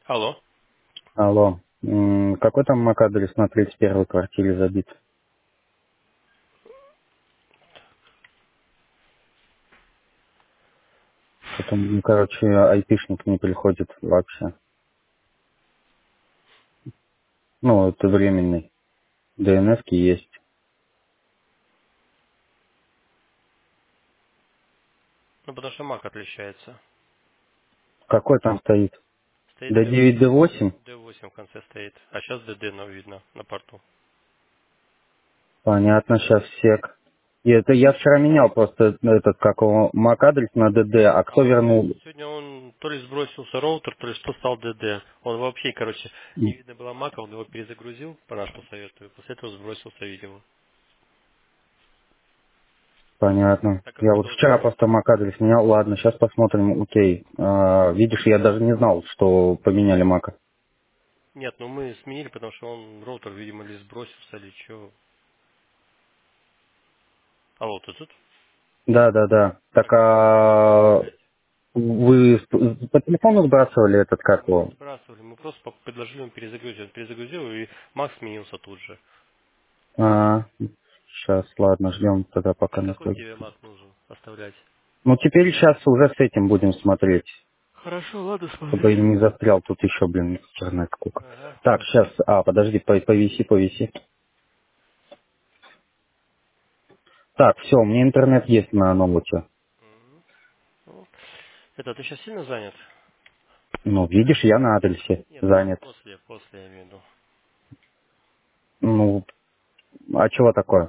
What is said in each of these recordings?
Алло. Алло. Какой там MAC-адрес на 31-й квартире забит? Что-то, короче, айпишник не приходит вообще. Ну, это временный. DNS-ки есть. Ну, потому что Mac отличается. Какой там стоит? Стоит D9, D8? D8 в конце стоит. А сейчас DD, но видно на порту. Понятно, сейчас сек. И это я вчера менял просто этот, как его, MAC-адрес на DD, а А кто вернул? сегодня он то ли сбросился роутер, то ли что стал DD. Он вообще, короче, не М, видно было Мака, он его перезагрузил по нашему совету, и после этого сбросился, видимо. Понятно. Так как Я мы вот должны... вчера просто MAC-адрес менял. Ладно, сейчас посмотрим. Окей. Видишь, я даже не знал, что поменяли MAC. Нет, ну мы сменили, потому что он роутер, видимо, ли сбросился, или что. Алло, ты тут? Да, да, да. Так, Так мы сбросили опять. вы по телефону сбрасывали этот, как Мы не его? сбрасывали, мы просто предложили ему перезагрузить. Он перезагрузил, и Макс сменился тут же. Сейчас, ладно, ждем тогда, пока А какой тебе находится. Мак нужен оставлять? Ну, теперь сейчас уже с этим будем смотреть. Хорошо, ладно, Чтобы смотри. не застрял тут еще, блин, интернет сколько. Ага, Так, сейчас, хорошо. подожди, повиси. Так, все, у меня интернет есть на ноуте. Мгм. Ну, это, ты сейчас сильно занят? Ну, видишь, я на адресе Нет, ну занят. после я имею в виду. Ну, а чего такое?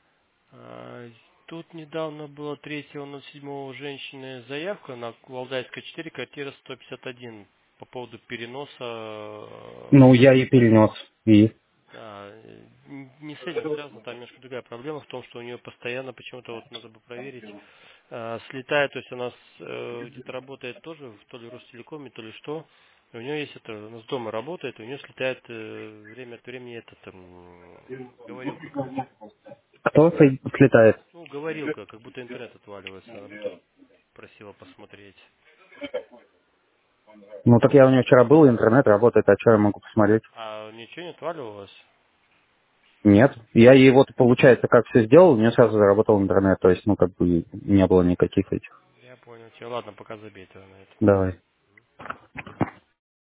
Тут недавно было 3.07 у женщины заявка на Валдайская 4, квартира 151 по поводу переноса. Ну, я и перенес. И Не с этим связано, там немножко другая проблема в том, что у нее постоянно почему-то, вот надо бы проверить, слетает, то есть она где-то работает тоже, то ли в Ростелекоме, то ли что. И у нее есть это, она с дома работает, и у нее слетает время от времени эта говорилка, короче. кто слетает? Ну, говорилка, как будто интернет отваливается. Она бы тоже просила посмотреть. Ну, так я у него вчера был, интернет работает, а что я могу посмотреть? А ничего не отваливалось? Нет. Я ей вот, получается, как все сделал, у нее сразу заработал интернет, то есть, ну, как бы не было никаких этих. Я понял. Тебе ладно, пока забей тогда на это. Давай.